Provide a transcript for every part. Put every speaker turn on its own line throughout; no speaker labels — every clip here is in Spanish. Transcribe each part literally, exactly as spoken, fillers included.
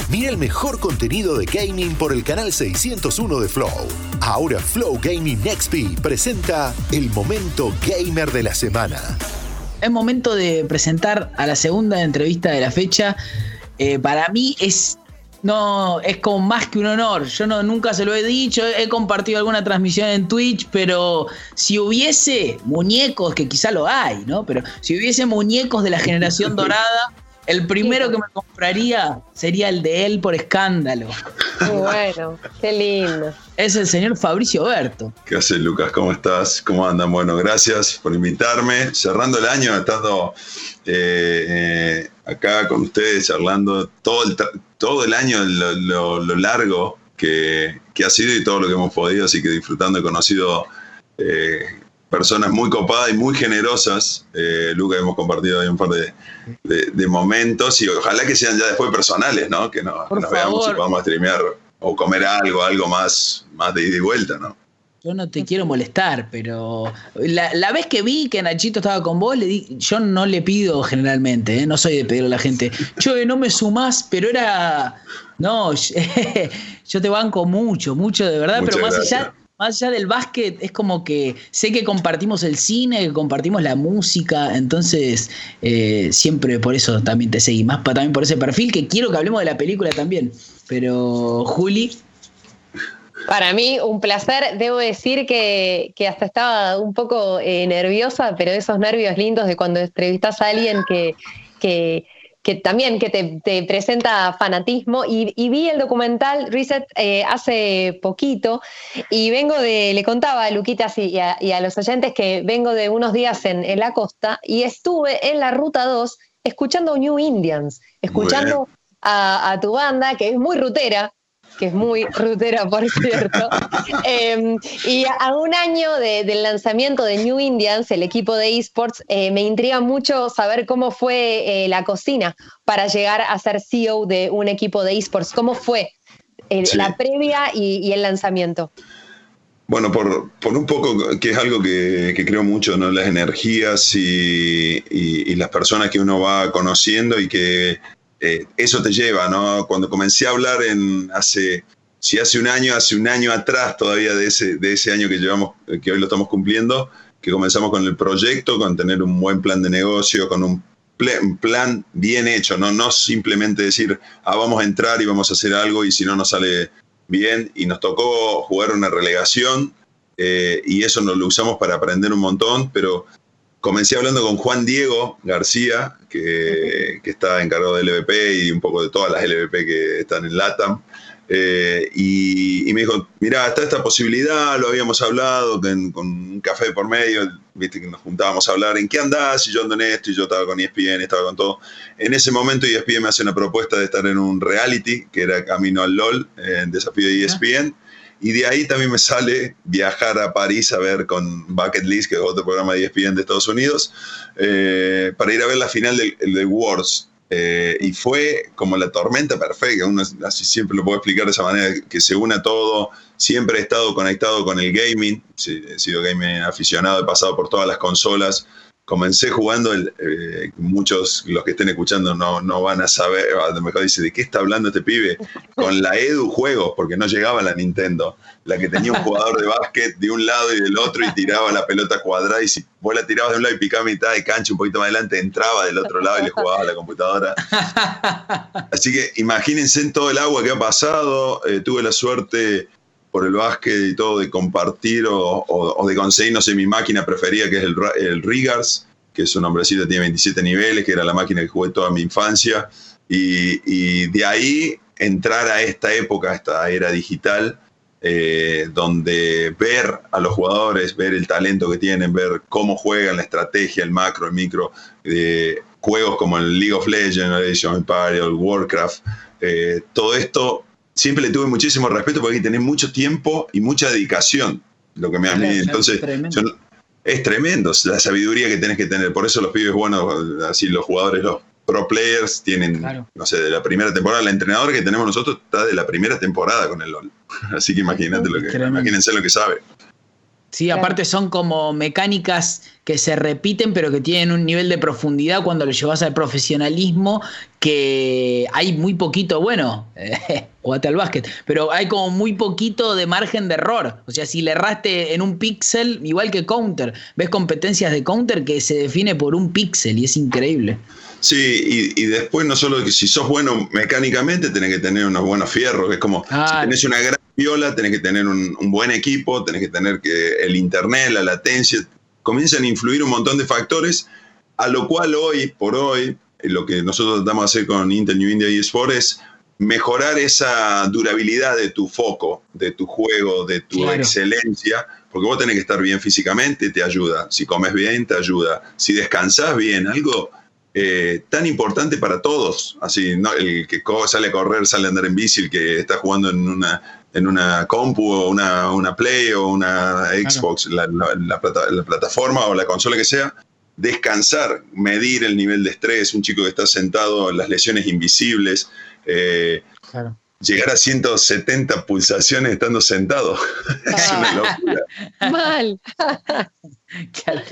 Mira el mejor contenido de gaming por el canal seiscientos uno de Flow. Ahora Flow Gaming X P presenta el momento gamer de la semana.
Es momento de presentar a la segunda entrevista de la fecha. Eh, para mí es... No, es como más que un honor. Yo no, nunca se lo he dicho, he compartido alguna transmisión en Twitch, pero si hubiese muñecos, que quizá lo hay, ¿no? Pero si hubiese muñecos de la generación dorada, el primero que me compraría sería el de él por escándalo.
Muy bueno, qué lindo.
Es el señor Fabricio Berto.
¿Qué haces, Lucas? ¿Cómo estás? ¿Cómo andan? Bueno, gracias por invitarme. Cerrando el año, estando eh, eh, acá con ustedes, charlando todo el, todo el año, lo, lo, lo largo que, que ha sido y todo lo que hemos podido. Así que disfrutando, he conocido eh, personas muy copadas y muy generosas. Eh, Lucas, hemos compartido ahí un par de, de, de momentos y ojalá que sean ya después personales, ¿no? Que, no, que nos veamos y podamos streamear o comer algo, algo más, más de ida y vuelta, ¿no?
Yo no te quiero molestar, pero la, la vez que vi que Nachito estaba con vos, le di, yo no le pido generalmente, ¿eh? No soy de pedirle a la gente, yo no me sumás, pero era... No, yo te banco mucho, mucho de verdad, muchas pero más gracias. allá... Más allá del básquet, es como que sé que compartimos el cine, que compartimos la música, entonces eh, siempre por eso también te seguí, más para, también por ese perfil, que quiero que hablemos de la película también. Pero, Juli.
Para mí, un placer. Debo decir que, que hasta estaba un poco eh, nerviosa, pero esos nervios lindos de cuando entrevistas a alguien que... que que también que te, te presenta fanatismo, y, y vi el documental Reset eh, hace poquito, y vengo de, le contaba a Luquitas y a, y a los oyentes que vengo de unos días en, en la costa, y estuve en la Ruta dos escuchando New Indians, escuchando a, a tu banda, que es muy rutera, que es muy rutera, por cierto. eh, y a un año de, del lanzamiento de New Indians, el equipo de eSports, eh, me intriga mucho saber cómo fue eh, la cocina para llegar a ser C E O de un equipo de eSports. ¿Cómo fue eh, sí. la previa y, y el lanzamiento?
Bueno, por, por un poco, que es algo que, que creo mucho, ¿no? Las energías y, y, y las personas que uno va conociendo y que... Eh, eso te lleva, ¿no? Cuando comencé a hablar en hace, si hace un año, hace un año atrás todavía de ese, de ese año que llevamos, que hoy lo estamos cumpliendo, que comenzamos con el proyecto, con tener un buen plan de negocio, con un, ple, un plan bien hecho, ¿no? No simplemente decir, ah, vamos a entrar y vamos a hacer algo y si no nos sale bien, y nos tocó jugar una relegación eh, y eso nos lo usamos para aprender un montón, pero comencé hablando con Juan Diego García, que, que está encargado de L V P y un poco de todas las L V P que están en LATAM. Eh, y, y me dijo, mirá, está esta posibilidad, lo habíamos hablado con, con un café por medio, viste que nos juntábamos a hablar, ¿en qué andás? Y yo ando en esto, y yo estaba con E S P N, estaba con todo. En ese momento E S P N me hace una propuesta de estar en un reality, que era Camino al LOL, en desafío de E S P N. Y de ahí también me sale viajar a París a ver con Bucket List, que es otro programa de E S P N de Estados Unidos, eh, para ir a ver la final del, del Worlds. Eh, y fue como la tormenta perfecta, uno así siempre lo puedo explicar de esa manera, que se una todo. Siempre he estado conectado con el gaming, sí, he sido gaming aficionado, he pasado por todas las consolas. Comencé jugando, el, eh, muchos, los que estén escuchando no, no van a saber, a lo mejor dice, ¿de qué está hablando este pibe? Con la Edu Juegos, porque no llegaba la Nintendo, la que tenía un jugador de básquet de un lado y del otro y tiraba la pelota cuadrada, y si vos la tirabas de un lado y picaba mitad de cancha un poquito más adelante, entraba del otro lado y le jugabas a la computadora. Así que imagínense en todo el agua que ha pasado. Eh, tuve la suerte por el básquet y todo, de compartir o, o, o de conseguir, no sé, mi máquina preferida, que es el, el Rigars, que es un hombrecito, tiene veintisiete niveles, que era la máquina que jugué toda mi infancia, y, y de ahí entrar a esta época, a esta era digital, eh, donde ver a los jugadores, ver el talento que tienen, ver cómo juegan, la estrategia, el macro, el micro, eh, juegos como el League of Legends, Age of Empires, el Warcraft, eh, todo esto... Siempre le tuve muchísimo respeto porque hay que tener mucho tiempo y mucha dedicación. Lo que me claro, entonces es tremendo. Yo, es tremendo la sabiduría que tenés que tener. Por eso los pibes, bueno, así los jugadores, los pro players tienen, claro. no sé, de la primera temporada. La entrenadora que tenemos nosotros está de la primera temporada con el LOL. Así que imagínate lo que, imagínense lo que sabe.
Sí, aparte son como mecánicas que se repiten, pero que tienen un nivel de profundidad cuando lo llevas al profesionalismo, que hay muy poquito, bueno, eh, jugate al básquet, pero hay como muy poquito de margen de error. O sea, si le erraste en un píxel, igual que Counter, ves competencias de Counter que se define por un píxel y es increíble.
Sí, y, y después no solo que si sos bueno mecánicamente, tenés que tener unos buenos fierros, que es como, ah, si tenés una gran viola, tenés que tener un, un buen equipo, tenés que tener que el internet, la latencia, comienzan a influir un montón de factores, a lo cual hoy por hoy, lo que nosotros tratamos de hacer con Intel New India eSports es mejorar esa durabilidad de tu foco, de tu juego, de tu claro. excelencia, porque vos tenés que estar bien físicamente, te ayuda, si comes bien, te ayuda, si descansás bien, algo... Eh, tan importante para todos, así, ¿no? El que sale a correr, sale a andar en bici, el que está jugando en una, en una compu o una, una Play o una Xbox, claro. la, la, la, plata, la plataforma o la consola que sea, descansar, medir el nivel de estrés, un chico que está sentado, las lesiones invisibles, eh, claro. llegar a ciento setenta pulsaciones estando sentado, ah. es una locura.
Mal.
Claro.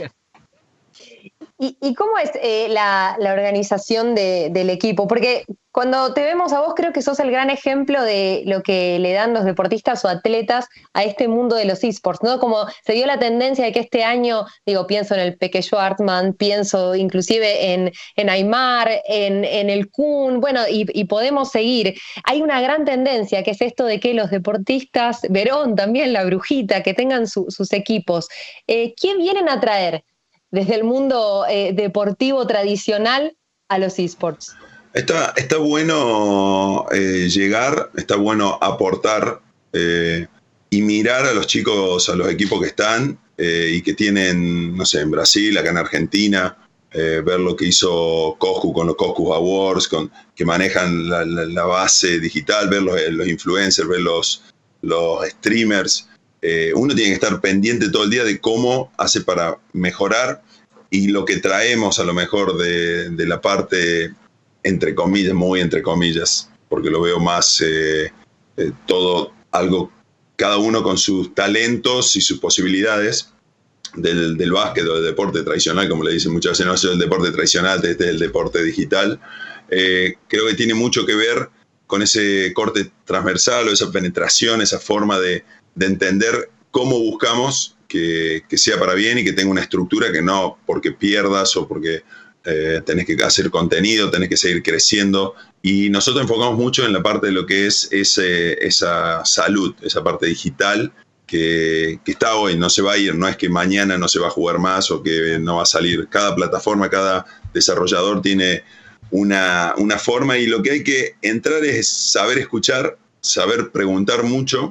¿Y, ¿Y cómo es eh, la, la organización de, del equipo? Porque cuando te vemos a vos creo que sos el gran ejemplo de lo que le dan los deportistas o atletas a este mundo de los esports, ¿no? Como se dio la tendencia de que este año, digo, pienso en el Peque Schwartzman, pienso inclusive en, en Aymar, en, en el Kun, bueno, y, y podemos seguir. Hay una gran tendencia que es esto de que los deportistas, Verón también, la Brujita, que tengan su, sus equipos. Eh, ¿Qué vienen a traer desde el mundo eh, deportivo tradicional a los esports?
Está, está bueno eh, llegar, está bueno aportar eh, y mirar a los chicos, a los equipos que están eh, y que tienen, no sé, en Brasil, acá en Argentina, eh, ver lo que hizo Coscu con los Coscu Awards, con, que manejan la, la, la base digital, ver los, los influencers, ver los, los streamers. Eh, uno tiene que estar pendiente todo el día de cómo hace para mejorar, y lo que traemos a lo mejor de, de la parte, entre comillas, muy entre comillas, porque lo veo más eh, eh, todo algo, cada uno con sus talentos y sus posibilidades del, del básquet o del deporte tradicional, como le dicen muchas veces, no es el deporte tradicional, este es el deporte digital. Eh, creo que tiene mucho que ver con ese corte transversal o esa penetración, esa forma de de entender cómo buscamos que, que sea para bien y que tenga una estructura, que no porque pierdas o porque eh, tenés que hacer contenido, tenés que seguir creciendo. Y nosotros enfocamos mucho en la parte de lo que es ese, esa salud, esa parte digital que, que está hoy, no se va a ir, no es que mañana no se va a jugar más o que no va a salir. Cada plataforma, cada desarrollador tiene una, una forma, y lo que hay que entrar es saber escuchar, saber preguntar mucho.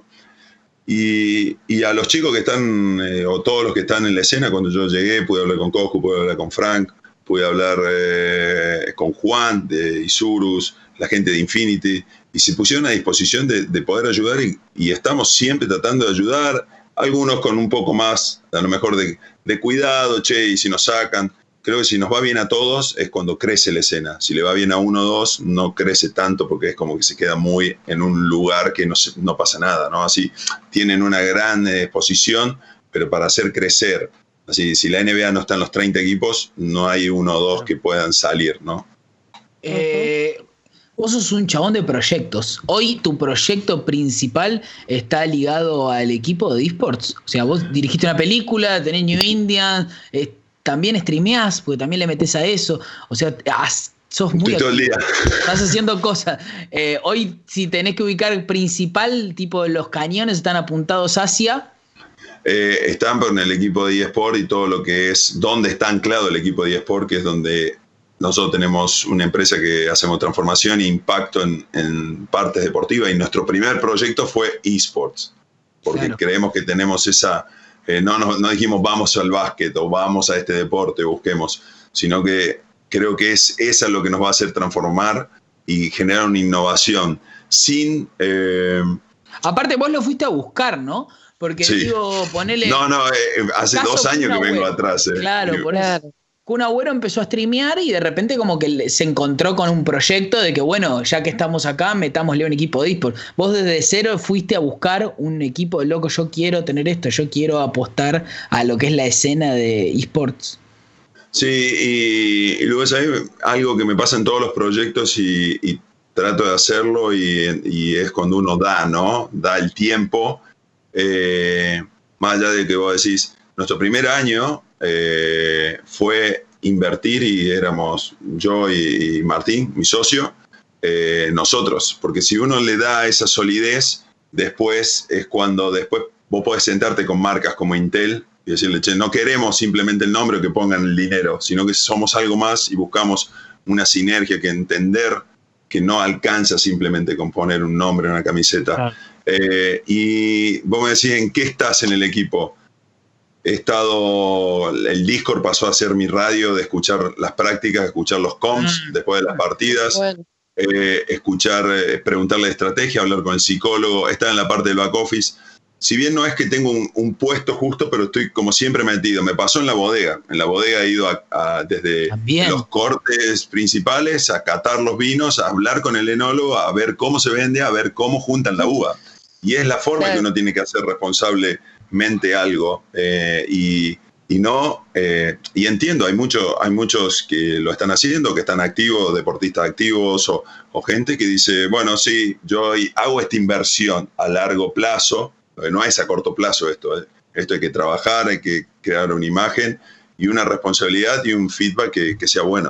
Y, y a los chicos que están, eh, o todos los que están en la escena, cuando yo llegué, pude hablar con Coscu, pude hablar con Frank, pude hablar eh, con Juan de Isurus, la gente de Infinity, y se pusieron a disposición de, de poder ayudar, y, y estamos siempre tratando de ayudar, algunos con un poco más, a lo mejor de, de cuidado, che, y si nos sacan. Creo que si nos va bien a todos es cuando crece la escena. Si le va bien a uno o dos, no crece tanto porque es como que se queda muy en un lugar que no, se, no pasa nada, ¿no? Así tienen una gran exposición, pero para hacer crecer, así, si la N B A no está en los treinta equipos, no hay uno o dos que puedan salir, ¿no?
Eh, vos sos un chabón de proyectos. Hoy tu proyecto principal está ligado al equipo de eSports. O sea, vos dirigiste una película, tenés New India, eh, también streameás, porque también le metés a eso. O sea, sos muy...
todo el día.
Estás haciendo cosas. Eh, hoy, si tenés que ubicar el principal, tipo los cañones están apuntados hacia...
Eh, están en el equipo de eSport y todo lo que es... Donde está anclado el equipo de eSport, que es donde nosotros tenemos una empresa que hacemos transformación e impacto en, en partes deportivas. Y nuestro primer proyecto fue eSports. Porque claro. creemos que tenemos esa... Eh, no, no, no dijimos vamos al básquet o vamos a este deporte, busquemos, sino que creo que es esa lo que nos va a hacer transformar y generar una innovación sin... Eh...
Aparte vos lo fuiste a buscar, ¿no? Porque
sí.
digo, ponele...
No, no, eh, hace dos años que vengo web. atrás. Eh.
Claro, por eso. Kun Agüero empezó a streamear y de repente como que se encontró con un proyecto de que, bueno, ya que estamos acá, metámosle un equipo de eSports. Vos desde cero fuiste a buscar un equipo de loco, yo quiero tener esto, yo quiero apostar a lo que es la escena de eSports.
Sí, y, y luego es algo que me pasa en todos los proyectos y, y trato de hacerlo y, y es cuando uno da, ¿no? Da el tiempo. Eh, más allá de que vos decís, nuestro primer año eh, fue invertir y éramos yo y, y Martín, mi socio, eh, nosotros. Porque si uno le da esa solidez, después es cuando después vos podés sentarte con marcas como Intel y decirle, che, no queremos simplemente el nombre o que pongan el dinero, sino que somos algo más y buscamos una sinergia, que entender que no alcanza simplemente con poner un nombre en una camiseta. Ah. Eh, y vos me decís, ¿en qué estás en el equipo? He estado, el Discord pasó a ser mi radio de escuchar las prácticas, escuchar los comps mm. después de las partidas, bueno. eh, escuchar, eh, preguntarle de estrategia, hablar con el psicólogo, estar en la parte del back office. Si bien no es que tengo un, un puesto justo, pero estoy como siempre metido. Me pasó en la bodega. En la bodega he ido a, a, desde También. los cortes principales a catar los vinos, a hablar con el enólogo, a ver cómo se vende, a ver cómo juntan la uva. Y es la forma claro. que uno tiene que hacer responsablemente algo. Eh, y, y no eh, y entiendo, hay, mucho, hay muchos que lo están haciendo, que están activos, deportistas activos o, o gente que dice, bueno, sí, yo hago esta inversión a largo plazo. No es a corto plazo esto, ¿eh? Esto hay que trabajar, hay que crear una imagen y una responsabilidad y un feedback que, que sea bueno.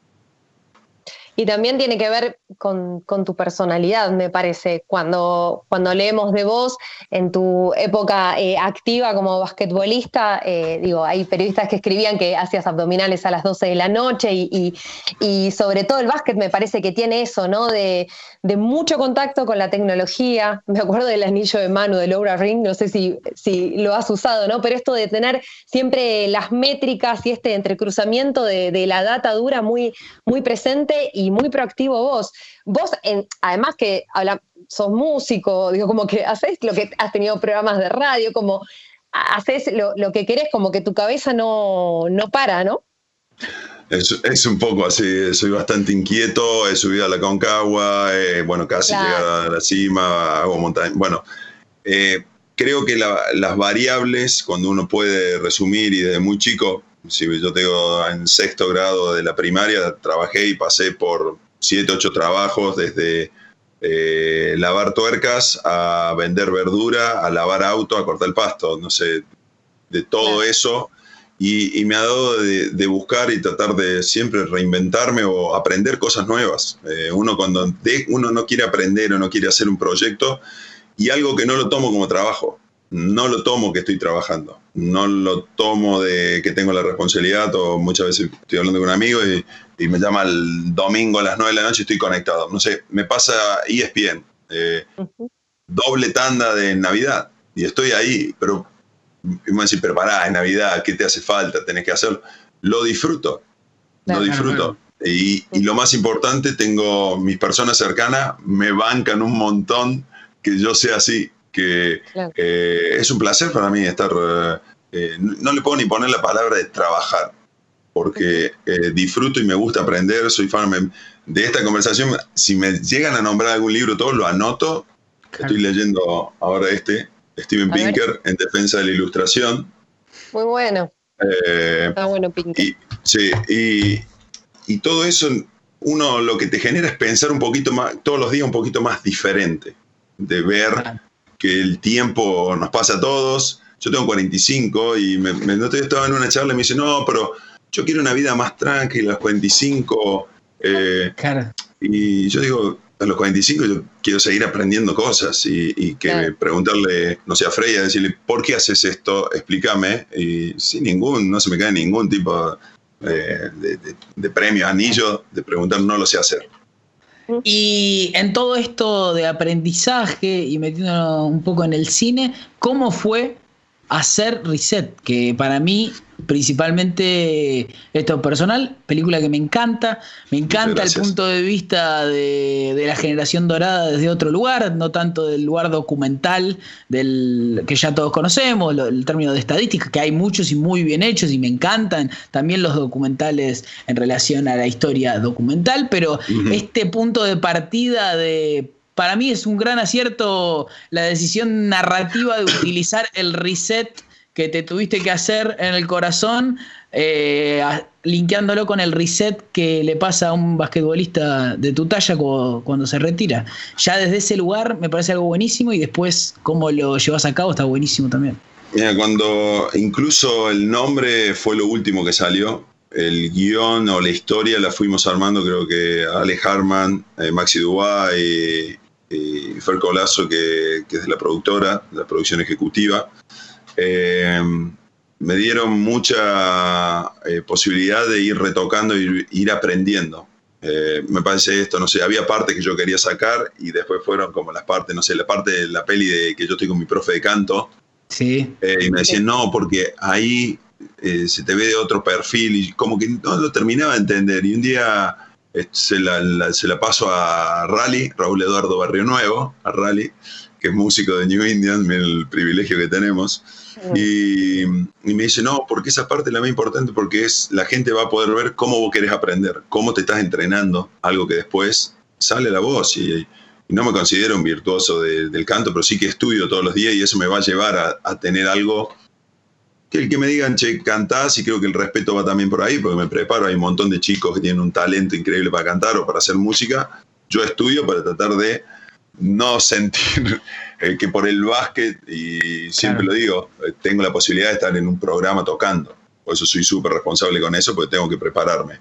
Y también tiene que ver con, con tu personalidad, me parece. Cuando, cuando leemos de vos, en tu época eh, activa como basquetbolista, eh, digo, hay periodistas que escribían que hacías abdominales a las doce de la noche y, y, y sobre todo el básquet me parece que tiene eso, ¿no? De, de mucho contacto con la tecnología. Me acuerdo del anillo de mano de Laura Ring, no sé si, si lo has usado, ¿no? Pero esto de tener siempre las métricas y este entrecruzamiento de, de la data dura muy, muy presente y muy proactivo vos. Vos, en, además que habla, sos músico, digo, como que haces lo que has tenido programas de radio, como haces lo, lo que querés, como que tu cabeza no, no para, ¿no?
Es, es un poco así, soy bastante inquieto, he subido a la Concagua, eh, bueno, casi claro. llegar a la cima, hago montaña. Bueno, eh, creo que la, las variables, cuando uno puede resumir y desde muy chico, si yo tengo en sexto grado de la primaria, trabajé y pasé por siete, ocho trabajos, desde eh, lavar tuercas a vender verdura, a lavar auto, a cortar el pasto, no sé, de todo sí. eso. Y, y me ha dado de, de buscar y tratar de siempre reinventarme o aprender cosas nuevas. Eh, uno cuando de, uno no quiere aprender o no quiere hacer un proyecto y algo que no lo tomo como trabajo. No lo tomo que estoy trabajando, no lo tomo de que tengo la responsabilidad o muchas veces estoy hablando con un amigo y, y me llama el domingo a las nueve de la noche y estoy conectado. No sé, me pasa E S P N, eh, uh-huh. doble tanda de Navidad y estoy ahí, pero me van a decir, pero pará, es Navidad, ¿qué te hace falta? Tenés que hacerlo. Lo disfruto, claro, lo disfruto. Claro. Y, y lo más importante, tengo mis personas cercanas, me bancan un montón que yo sea así. que claro. eh, es un placer para mí estar, eh, no le puedo ni poner la palabra de trabajar, porque eh, disfruto y me gusta aprender, soy fan de esta conversación. Si me llegan a nombrar algún libro, todo lo anoto. Claro. Estoy leyendo ahora este, Steven a Pinker, ver. En defensa de la ilustración.
Muy bueno.
Eh,
Está bueno Pinker.
Y, sí, y, y todo eso, uno lo que te genera es pensar un poquito más, todos los días un poquito más diferente, de ver... Claro. Que el tiempo nos pasa a todos. Yo tengo cuarenta y cinco y me, me estaba en una charla y me dice, no, pero yo quiero una vida más tranquila a los cuarenta y cinco. Eh, claro. Y yo digo, a los cuarenta y cinco yo quiero seguir aprendiendo cosas y, y que claro. preguntarle, no sé, a Freya, decirle, ¿por qué haces esto? Explícame. Y sin ningún, no se me cae ningún tipo eh, de, de, de premio, anillo, de preguntar, no lo sé hacer.
Y en todo esto de aprendizaje y metiéndonos un poco en el cine, ¿cómo fue hacer Reset, que para mí, principalmente, esto es personal, película que me encanta, me encanta el punto de vista de, de la generación dorada desde otro lugar, no tanto del lugar documental del que ya todos conocemos, lo, el término de estadística, que hay muchos y muy bien hechos y me encantan también los documentales en relación a la historia documental, pero uh-huh. este punto de partida de... Para mí es un gran acierto la decisión narrativa de utilizar el reset que te tuviste que hacer en el corazón, eh, linkeándolo con el reset que le pasa a un basquetbolista de tu talla cuando, cuando se retira. Ya desde ese lugar me parece algo buenísimo y después cómo lo llevas a cabo está buenísimo también.
Mira, cuando incluso el nombre fue lo último que salió, el guión o la historia la fuimos armando, creo que Ale Harman, eh, Maxi Dubois y, y Fer Colazo, que, que es de la productora, de la producción ejecutiva, eh, me dieron mucha eh, posibilidad de ir retocando y ir aprendiendo. Eh, me parece esto, no sé, había partes que yo quería sacar y después fueron como las partes, no sé, la parte de la peli de que yo estoy con mi profe de canto.
Sí.
Eh, y me decían, no, porque ahí eh, se te ve de otro perfil y como que no lo terminaba de entender. Y un día eh, se, la, la, se la paso a Rally, Raúl Eduardo Barrio Nuevo, a Rally, que es músico de New Indians, miren el privilegio que tenemos. Y, y me dice, no, porque esa parte es la más importante, porque es la gente va a poder ver cómo vos querés aprender, cómo te estás entrenando, algo que después sale a la voz. Y, y no me considero un virtuoso de, del canto, pero sí que estudio todos los días y eso me va a llevar a, a tener algo que el que me digan, che, cantás, y creo que el respeto va también por ahí, porque me preparo, hay un montón de chicos que tienen un talento increíble para cantar o para hacer música. Yo estudio para tratar de no sentir eh, que por el básquet, y siempre claro. lo digo, eh, tengo la posibilidad de estar en un programa tocando. Por eso soy súper responsable con eso, porque tengo que prepararme.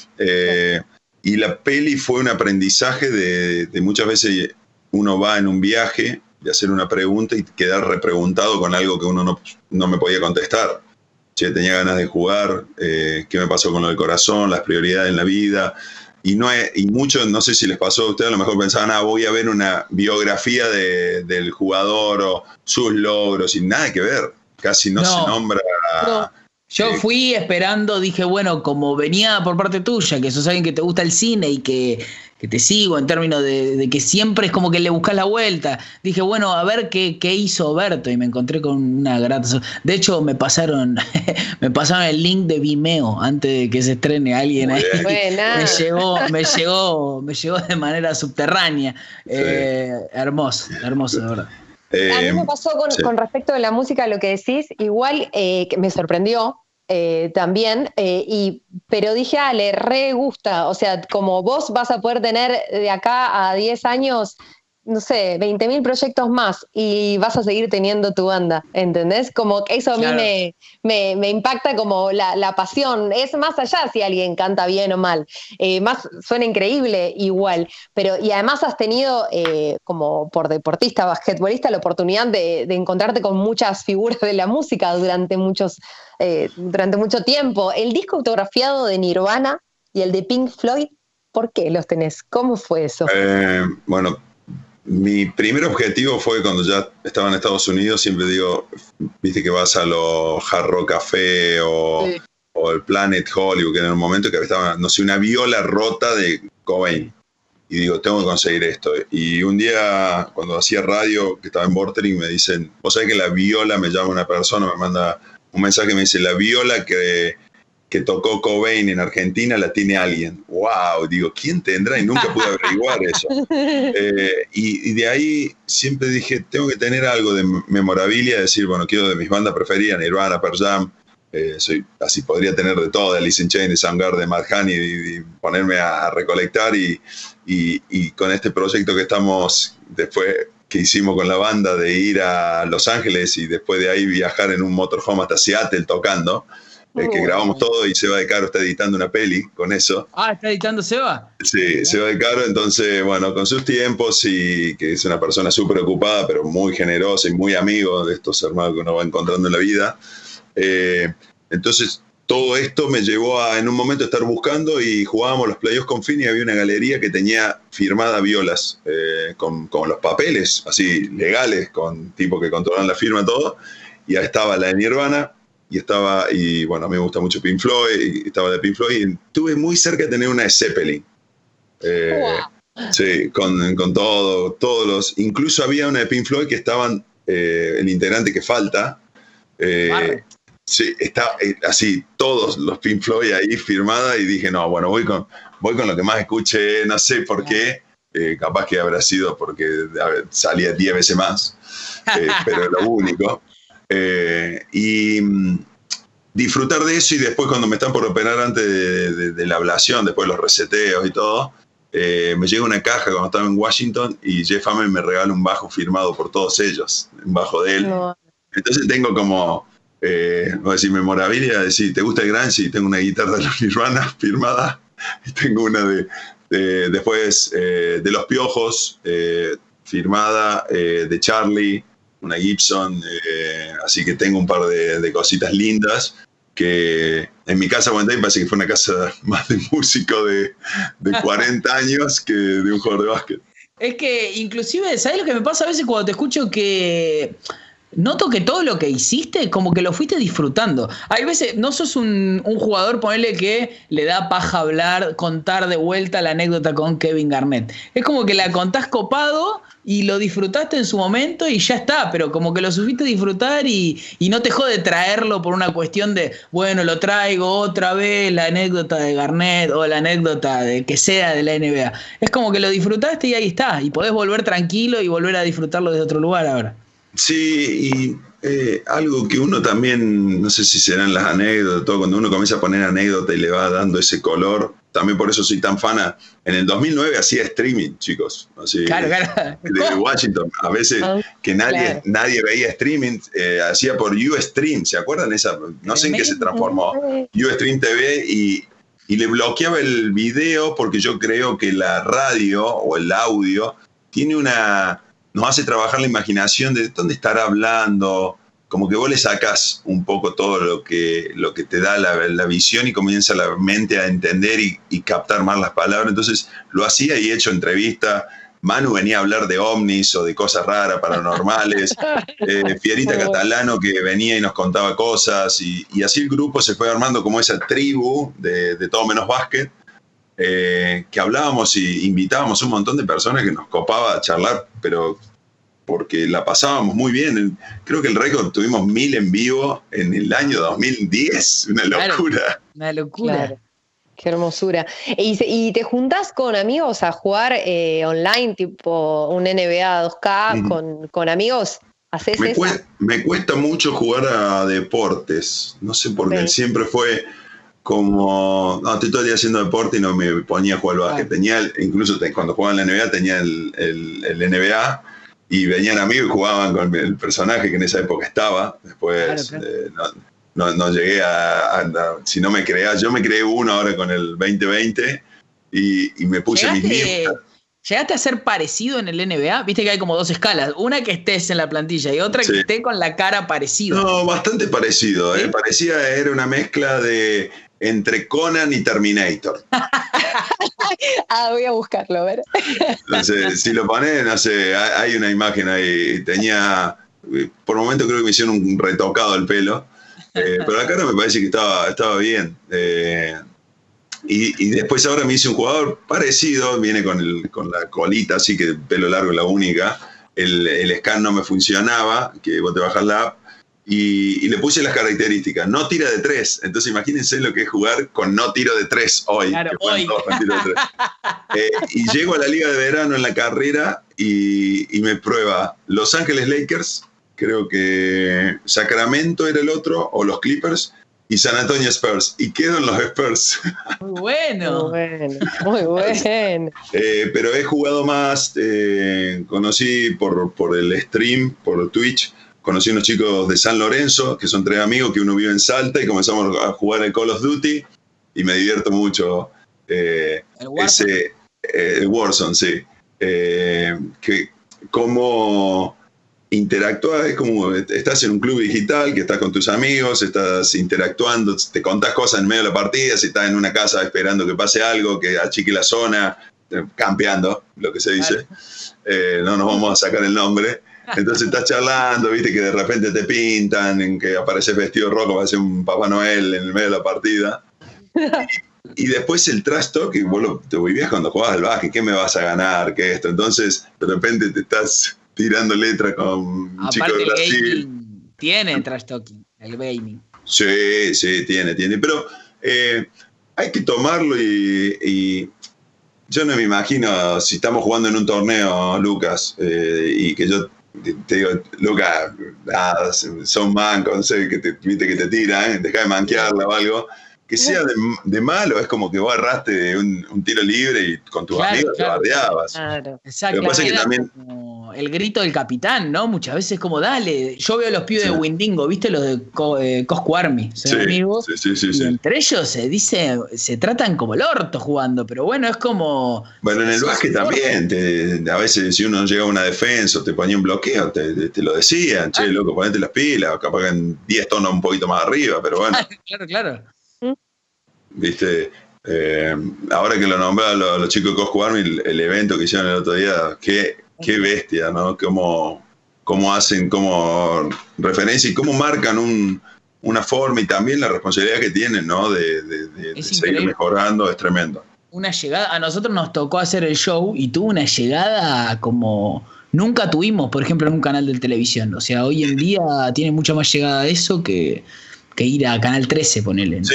Eh, y la peli fue un aprendizaje de, de muchas veces uno va en un viaje de hacer una pregunta y quedar repreguntado con algo que uno no, no me podía contestar. Che, tenía ganas de jugar, eh, qué me pasó con lo del corazón, las prioridades en la vida. Y, no es, y muchos, no sé si les pasó a ustedes, a lo mejor pensaban, ah, voy a ver una biografía de, del jugador o sus logros, y nada que ver, casi no, no se nombra.
No. Yo eh, fui esperando, dije, bueno, como venía por parte tuya, que sos alguien que te gusta el cine y que, que te sigo en términos de, de que siempre es como que le buscas la vuelta, dije, bueno, a ver qué, qué hizo Berto, y me encontré con una grata. De hecho, me pasaron me pasaron el link de Vimeo antes de que se estrene alguien ahí.
Buena.
Me llegó, me llegó, me llegó de manera subterránea. Sí. Eh, hermoso, hermoso, de verdad.
Eh, a mí me pasó con, sí. con respecto a la música, lo que decís, igual eh, que me sorprendió eh, también, eh, y, pero dije, ah, le re gusta, o sea, como vos vas a poder tener de acá a diez años, no sé, veinte mil proyectos más y vas a seguir teniendo tu banda, ¿entendés? Como que eso a claro. mí me, me, me impacta como la, la pasión, es más allá si alguien canta bien o mal, eh, más suena increíble igual, pero y además has tenido eh, como por deportista, basquetbolista, la oportunidad de, de encontrarte con muchas figuras de la música durante muchos, eh, durante mucho tiempo. El disco autografiado de Nirvana y el de Pink Floyd, ¿por qué los tenés? ¿Cómo fue eso?
Eh, bueno, mi primer objetivo fue cuando ya estaba en Estados Unidos, siempre digo, viste que vas a los Hard Rock Café o, sí. o el Planet Hollywood, que en un momento que estaba, no sé, una viola rota de Cobain. Y digo, tengo que conseguir esto. Y un día, cuando hacía radio, que estaba en Vorterix, me dicen, vos sabés que la viola, me llama una persona, me manda un mensaje, me dice, la viola que... que tocó Cobain en Argentina la tiene alguien. ¡Wow! Digo, ¿quién tendrá? Y nunca pude averiguar eso. Eh, y, y de ahí siempre dije, tengo que tener algo de memorabilia, decir, bueno, quiero de mis bandas preferidas, Nirvana, Pearl Jam, eh, soy, así podría tener de todo, de Alice in Chains, de Soundgarden, de Mad Honey, y, y ponerme a, a recolectar, y, y, y con este proyecto que estamos, después que hicimos con la banda, de ir a Los Ángeles y después de ahí viajar en un motorhome hasta Seattle tocando, Eh, que grabamos todo, y Seba de Caro está editando una peli con eso.
Ah, ¿está editando Seba?
Sí, Seba de Caro, entonces, bueno, con sus tiempos, y que es una persona súper ocupada, pero muy generosa y muy amigo de estos hermanos que uno va encontrando en la vida. Eh, entonces, todo esto me llevó a, en un momento, estar buscando, y jugábamos los playoffs con Fini, y había una galería que tenía firmada violas, eh, con, con los papeles, así, legales, con tipo que controlan la firma, todo. y estaba la de Nirvana, y estaba, y bueno, a mí me gusta mucho Pink Floyd, y estaba la de Pink Floyd, y estuve muy cerca de tener una de Zeppelin. Eh, wow. Sí, con, con todo, todos los, incluso había una de Pink Floyd que estaban, eh, el integrante que falta, eh, sí, está eh, así, todos los Pink Floyd ahí firmada, y dije, no, bueno, voy con, voy con lo que más escuché, no sé por qué, eh, capaz que habrá sido porque ver, salía diez veces más, eh, pero lo único. Eh, y mm, disfrutar de eso, y después cuando me están por operar antes de, de, de la ablación, después los reseteos y todo, eh, me llega una caja cuando estaba en Washington y Jeff Ament me regala un bajo firmado por todos ellos, un bajo de él. No. Entonces tengo como, eh, voy a decir, memorabilia, decir, ¿te gusta el grunge? Sí, tengo una guitarra de los Nirvana firmada, y tengo una de, de después eh, de Los Piojos, eh, firmada, eh, de Charlie, una Gibson, eh, así que tengo un par de, de cositas lindas, que en mi casa, bueno, parece que fue una casa más de músico de, de cuarenta años que de un jugador de básquet.
Es que inclusive, ¿sabes lo que me pasa a veces cuando te escucho? Que noto que todo lo que hiciste como que lo fuiste disfrutando. Hay veces, no sos un, un jugador, ponele, que le da paja hablar, contar de vuelta la anécdota con Kevin Garnett. Es como que la contás copado y lo disfrutaste en su momento y ya está, pero como que lo supiste disfrutar y, y no te jode traerlo por una cuestión de, bueno, lo traigo otra vez, la anécdota de Garnett o la anécdota de que sea de la N B A. Es como que lo disfrutaste y ahí está, y podés volver tranquilo y volver a disfrutarlo desde otro lugar ahora.
Sí, y eh, algo que uno también, no sé si serán las anécdotas, todo, cuando uno comienza a poner anécdota y le va dando ese color, también por eso soy tan fana. En el dos mil nueve hacía streaming, chicos, así, claro, claro. De Washington, a veces que nadie, claro. nadie veía streaming, eh, hacía por Ustream, ¿se acuerdan? Esa, no sé en qué se transformó, Ustream T V, y, y le bloqueaba el video porque yo creo que la radio o el audio tiene una... nos hace trabajar la imaginación de dónde estará hablando, como que vos le sacás un poco todo lo que, lo que te da la, la visión y comienza la mente a entender y, y captar más las palabras. Entonces lo hacía y he hecho entrevista. Manu venía a hablar de ovnis o de cosas raras, paranormales. eh, Fierita Catalano que venía y nos contaba cosas. Y, y así el grupo se fue armando como esa tribu de, de todo menos básquet. Eh, que hablábamos y invitábamos a un montón de personas que nos copaba a charlar, pero porque la pasábamos muy bien. Creo que el récord tuvimos mil en vivo en el año dos mil diez, una locura.
Claro, una locura.
Claro. Qué hermosura. ¿Y, y te juntás con amigos a jugar eh, online, tipo un N B A dos K mm. con, con amigos? ¿Hacés
me,
eso?
Cuesta, me cuesta mucho jugar a deportes, no sé por qué, sí. Siempre fue... como, no, estoy todo el día haciendo deporte y no me ponía a jugar al básquet. Tenía, el, incluso te, cuando jugaba en la N B A tenía el, el, el N B A y venían amigos y jugaban con el personaje que en esa época estaba. Después claro, claro. Eh, no, no, no llegué a, a, a, si no me creas, yo me creé uno ahora con el veinte veinte y, y me puse mis nietas.
¿Llegaste a ser parecido en el N B A? Viste que hay como dos escalas. Una que estés en la plantilla y otra sí. que esté con la cara parecida.
No, bastante parecido. ¿Sí? ¿eh? Parecía, era una mezcla de entre Conan y Terminator.
Ah, voy a buscarlo, a ver.
Entonces, si lo pones, no sé, hay una imagen ahí. Tenía, por un momento creo que me hicieron un retocado el pelo, eh, pero la cara me parece que estaba, estaba bien. Eh, Y, y después ahora me hice un jugador parecido, viene con, el, con la colita, así que el pelo largo es la única. El, el scan no me funcionaba, que vos te bajás la app, y, y le puse las características. No tira de tres, entonces imagínense lo que es jugar con no tiro de tres hoy.
Claro,
que
hoy.
Todos con tiro de tres. Eh, y llego a la liga de verano en la carrera y, y me prueba Los Ángeles Lakers, creo que Sacramento era el otro, o los Clippers, y San Antonio Spurs, y quedo en los Spurs.
Muy bueno.
Muy bueno, muy bueno.
eh, pero he jugado más, eh, conocí por, por el stream, por Twitch, conocí unos chicos de San Lorenzo, que son tres amigos que uno vive en Salta, y comenzamos a jugar el Call of Duty, y me divierto mucho. Eh,
¿El Warzone?
Ese, eh, el Warzone, sí. Eh, que como... interactuar, es como estás en un club digital, que estás con tus amigos, estás interactuando, te contás cosas en medio de la partida, si estás en una casa esperando que pase algo, que achique la zona, campeando, lo que se dice, claro. eh, no nos vamos a sacar el nombre, Entonces estás charlando, viste que de repente te pintan, en que apareces vestido rojo, parece un Papá Noel en el medio de la partida. Y, y después el trash talk, y vos lo, te vivías cuando jugabas al básquet, ¿qué me vas a ganar? ¿Qué esto? Entonces, de repente te estás tirando letra con un
Aparte
chico de Brasil.
El gaming tiene trash talking, el gaming.
Sí, sí, tiene, tiene. Pero eh, hay que tomarlo y, y yo no me imagino si estamos jugando en un torneo, Lucas, eh, y que yo te digo, Lucas, nada, son mancos, no sé, que te, viste que te tiran, ¿eh? Deja de manquearla o algo. Que sea de, de malo, es como que vos agarraste un, un tiro libre y con tus
Claro,
amigos
claro.
te bardeabas.
Claro.
Exacto.
Lo que pasa es que
Era
también-
como el grito del capitán, ¿no? Muchas veces como, dale. Yo veo a los pibes
Sí.
de Windingo, ¿viste? Los de Co- eh, Cosco Army, son
Sí,
amigos.
sí, sí, sí,
Y
sí.
entre ellos se dice, se tratan como el orto jugando, pero bueno, es como...
Bueno, en el
sos
básquet
un orto.
también, te- a veces si uno llega a una defensa o te ponía un bloqueo, te, te- te lo decían, che,
Ah.
loco, ponete las pilas, capaz que en diez tonos un poquito más arriba, pero bueno,
Claro, claro.
viste, eh, ahora que lo nombraron los, los chicos de Cosco Army, el, el evento que hicieron el otro día, qué, qué bestia, ¿no? Cómo, cómo hacen, cómo referencia y cómo marcan un, una forma y también la responsabilidad que tienen, ¿no? De, de- de- de
Es
seguir
increíble.
mejorando, es tremendo.
Una llegada, a nosotros nos tocó hacer el show y tuvo una llegada como nunca tuvimos, por ejemplo, en un canal de televisión. O sea, hoy en día tiene mucha más llegada eso que, que ir a Canal trece, ponele, ¿no?
Sí,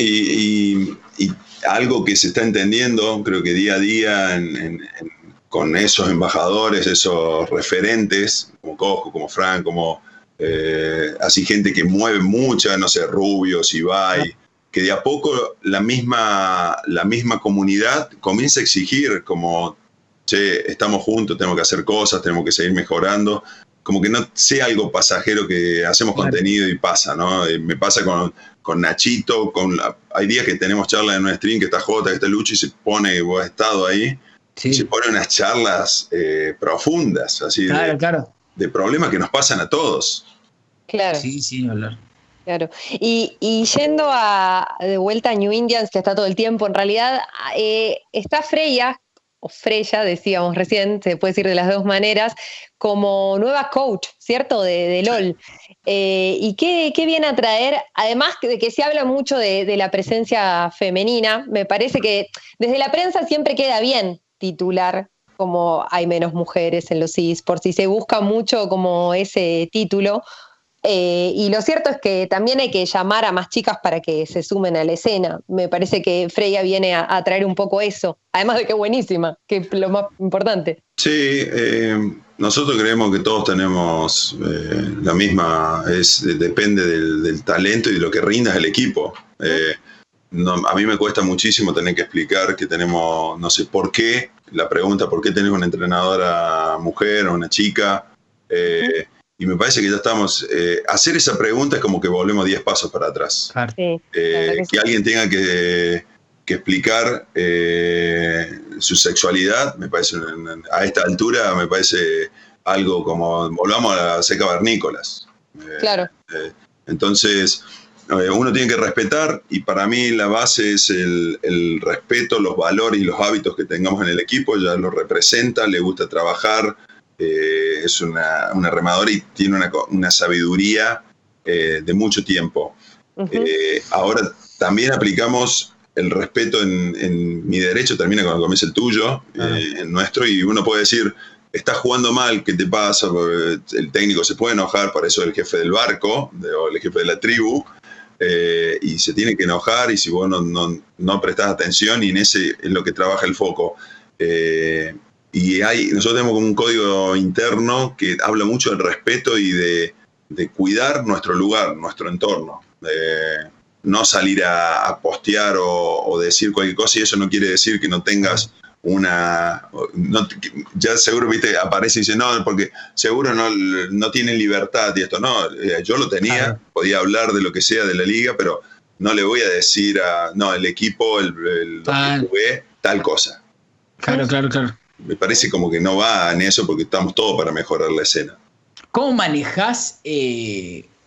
y, y- y algo que se está entendiendo, creo que día a día, en- en- en- con esos embajadores, esos referentes, como Cosco, como Frank, como eh, así gente que mueve mucha, no sé, Rubios, Ibai, que de a poco la misma, la misma comunidad comienza a exigir como, che, estamos juntos, tenemos que hacer cosas, tenemos que seguir mejorando, como que no sea algo pasajero que hacemos
Claro.
contenido y pasa, ¿no? Eh, Me pasa con, con Nachito, con la- hay días que tenemos charlas en un stream, que está Jota, que está Lucho, y se pone, vos has estado ahí,
Sí.
y se pone unas charlas eh, profundas, así
Claro,
de,
claro.
de problemas que nos pasan a todos.
Claro.
Sí, sí, hablar.
Claro. Y, y yendo a, de vuelta a New Indians, que está todo el tiempo, en realidad eh, está Freya, o Freya, decíamos recién, se puede decir de las dos maneras, como nueva coach, ¿cierto? De, de LOL. Eh, y qué, qué viene a traer, además de que se habla mucho de, de la presencia femenina, me parece que desde la prensa siempre queda bien titular, como hay menos mujeres en los eSports, y se busca mucho como ese título. Eh, y lo cierto es que también hay que llamar a más chicas para que se sumen a la escena. Me parece que Freya viene a, a traer un poco eso, además de que es buenísima, que es lo más importante.
Sí, eh, nosotros creemos que todos tenemos eh, la misma, es, depende del, del talento y de lo que rindas el equipo. Eh, no, a mí me cuesta muchísimo tener que explicar que tenemos, no sé por qué, la pregunta por qué tenemos una entrenadora mujer o una chica, eh, y me parece que ya estamos, eh, hacer esa pregunta es como que volvemos diez pasos para atrás.
Claro.
Sí,
Eh,
la verdad que
que
sí.
alguien tenga que, que explicar eh, su sexualidad, me parece, a esta altura, me parece algo como, volvamos a la seca vernícolas. Eh,
Claro.
eh, entonces, eh, uno tiene que respetar, y para mí la base es el, el respeto, los valores y los hábitos que tengamos en el equipo. Ella lo representa, le gusta trabajar, eh, es una, una remadora y tiene una, una sabiduría eh, de mucho tiempo.
Ujú.
Eh, ahora también aplicamos el respeto en, en mi derecho, termina cuando comienza el tuyo,
Ah.
eh, en nuestro, y uno puede decir, estás jugando mal, ¿qué te pasa? Porque el técnico se puede enojar, para eso es el jefe del barco, de, o el jefe de la tribu, eh, y se tiene que enojar, y si vos no, no, no prestás atención, y en ese es lo que trabaja el foco. Eh, y hay, nosotros tenemos como un código interno que habla mucho del respeto y de, de cuidar nuestro lugar, nuestro entorno. Eh, no salir a, a postear o, o decir cualquier cosa, y eso no quiere decir que no tengas una... No, ya seguro, viste, aparece y dice, no, porque seguro no, no tienen libertad y esto. No, eh, yo lo tenía,
Claro.
podía hablar de lo que sea de la liga, pero no le voy a decir a, no, el equipo, el, el
Ah.
donde jugué, tal cosa.
Claro, claro, claro.
Me parece como que no va en eso, porque estamos todos para mejorar la escena.
¿Cómo manejás eh,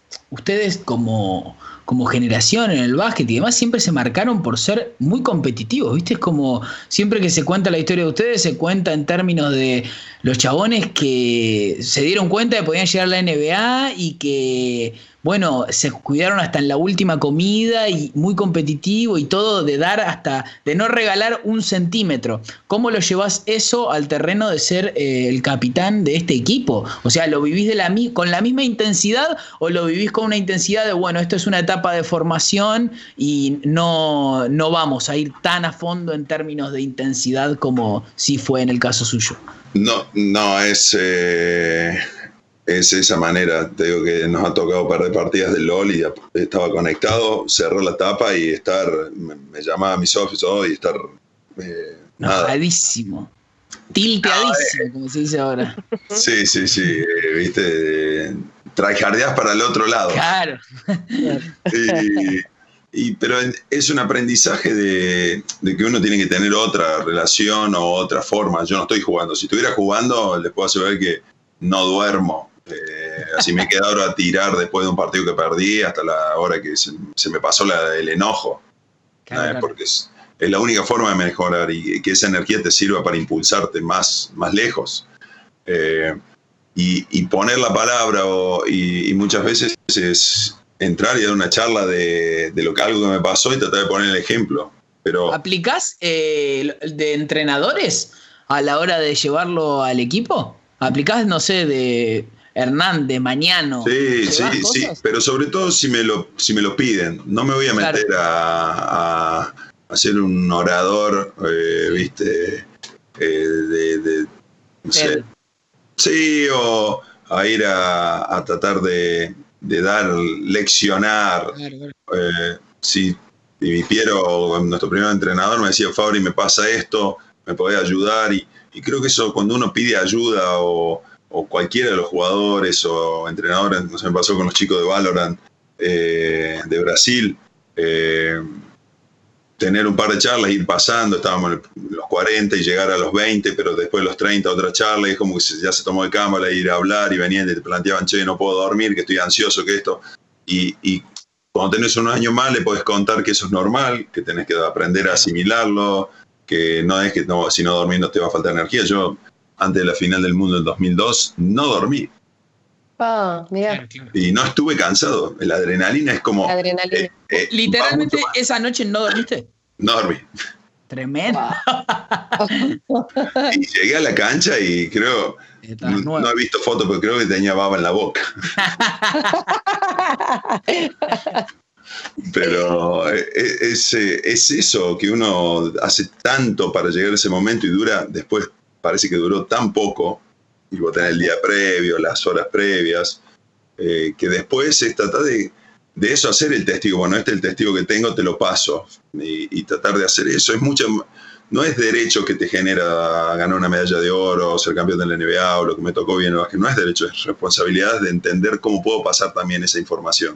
ustedes como, como generación en el básquet y demás siempre se marcaron por ser muy competitivos, ¿viste? Es como siempre que se cuenta la historia de ustedes, se cuenta en términos de los chabones que se dieron cuenta de que podían llegar a la N B A y que, bueno, se cuidaron hasta en la última comida y muy competitivo y todo, de dar hasta, de no regalar un centímetro. ¿Cómo lo llevas eso al terreno de ser eh, el capitán de este equipo? O sea, ¿lo vivís de la, con la misma intensidad o lo vivís con una intensidad de, bueno, esto es una etapa de formación y no, no vamos a ir tan a fondo en términos de intensidad como sí fue en el caso suyo?
No, no, es, eh, es esa manera. Te digo que nos ha tocado perder partidas de LOL y estaba conectado, cerrar la tapa y estar, me, me llamaba a mis socios y estar... Eh,
enojadísimo, tilteadísimo, no, eh, como se dice ahora.
Sí, sí, sí, eh, viste, tryhardeás para el otro lado.
Claro.
Y, y, pero es un aprendizaje de, de que uno tiene que tener otra relación o otra forma. Yo no estoy jugando. Si estuviera jugando, les puedo asegurar que no duermo. Eh, así me he quedado a tirar después de un partido que perdí hasta la hora que se, se me pasó la, el enojo.
Claro,
¿eh?
claro.
Porque es, es la única forma de mejorar y que esa energía te sirva para impulsarte más, más lejos. Eh, y, y poner la palabra o, y, y muchas veces es entrar y dar una charla de, de lo que algo que me pasó y tratar de poner el ejemplo. Pero
¿aplicás eh, de entrenadores a la hora de llevarlo al equipo? ¿Aplicás, no sé, de Hernán, de Mañano?
Sí, sí,
cosas?
sí, pero sobre todo si me lo, si me lo piden. No me voy a meter claro. a, a, a ser un orador, eh, viste, eh, de, de, no sé. Sí, o a ir a, a tratar de, de dar, leccionar. Claro, claro. Eh, sí, y Piero, nuestro primer entrenador, me decía, Fabri, me pasa esto, me podés ayudar. Y, y creo que eso, cuando uno pide ayuda o, o cualquiera de los jugadores o entrenadores, no sé, me pasó con los chicos de Valorant eh, de Brasil, eh, tener un par de charlas, ir pasando, estábamos en los cuarenta y llegar a los veinte, pero después de los treinta otra charla, y es como que ya se tomó de cámara, ir a hablar y venían y te planteaban, che, no puedo dormir, que estoy ansioso, que esto. Y, y cuando tenés unos años más le podés contar que eso es normal, que tenés que aprender a asimilarlo, que no es que no, si no dormís no te va a faltar energía. Yo, antes de la final del mundo del dos mil dos, no dormí.
Ah, mira.
Y no estuve cansado. La adrenalina es como...
Adrenalina.
Eh, eh,
literalmente, esa noche no dormiste.
No dormí.
Tremendo.
Y llegué a la cancha y creo... No, no he visto fotos, pero creo que tenía baba en la boca. Pero es, es eso, que uno hace tanto para llegar a ese momento y dura, después parece que duró tan poco, y vos tenés el día previo, las horas previas, eh, que después es tratar de, de eso hacer el testigo. Bueno, este es el testigo que tengo, te lo paso. Y, y tratar de hacer eso es mucho, no es derecho que te genera ganar una medalla de oro, ser campeón de la N B A o lo que me tocó bien, no es derecho, es responsabilidad de entender cómo puedo pasar también esa información.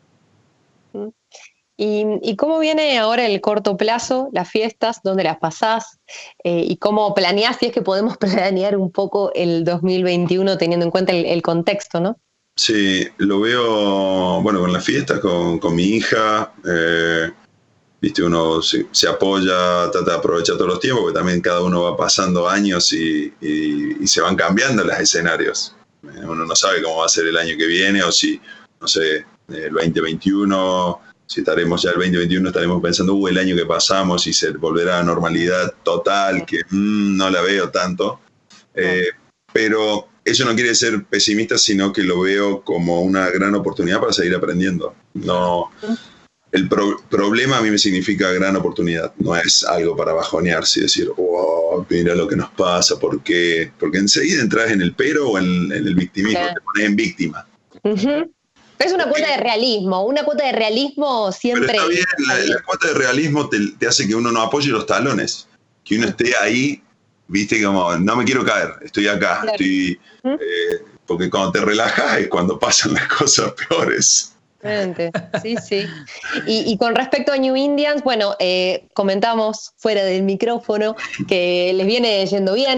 ¿Y, y cómo viene ahora el corto plazo, las fiestas, dónde las pasás? Eh, ¿Y cómo planeás, si es que podemos planear un poco el dos mil veintiuno teniendo en cuenta el, el contexto, ¿no?
Sí, lo veo, bueno, con las fiestas, con, con mi hija, eh, viste, uno se, se apoya, trata de aprovechar todos los tiempos, porque también cada uno va pasando años y, y, y se van cambiando los escenarios. Uno no sabe cómo va a ser el año que viene, o si, no sé, el veinte veintiuno... Si estaremos ya el veinte veintiuno, estaremos pensando, uh, el año que pasamos y se volverá a normalidad total, que mmm, no la veo tanto. Eh, pero eso no quiere ser pesimista, sino que lo veo como una gran oportunidad para seguir aprendiendo. No, el pro- problema a mí me significa gran oportunidad, no es algo para bajonearse y decir, oh, mira lo que nos pasa, ¿por qué? Porque enseguida entras en el pero o en, en el victimismo, claro. Te pones en víctima.
Uh-huh. Es una cuota de realismo, una cuota de realismo siempre...
Pero está bien, la, la cuota de realismo te, te hace que uno no apoye los talones, que uno esté ahí, viste, como, no me quiero caer, estoy acá, claro. estoy, ¿Mm? eh, porque cuando te relajas es cuando pasan las cosas peores.
Sí, sí. Y, y con respecto a New Indians, bueno, eh, comentamos fuera del micrófono que les viene yendo bien.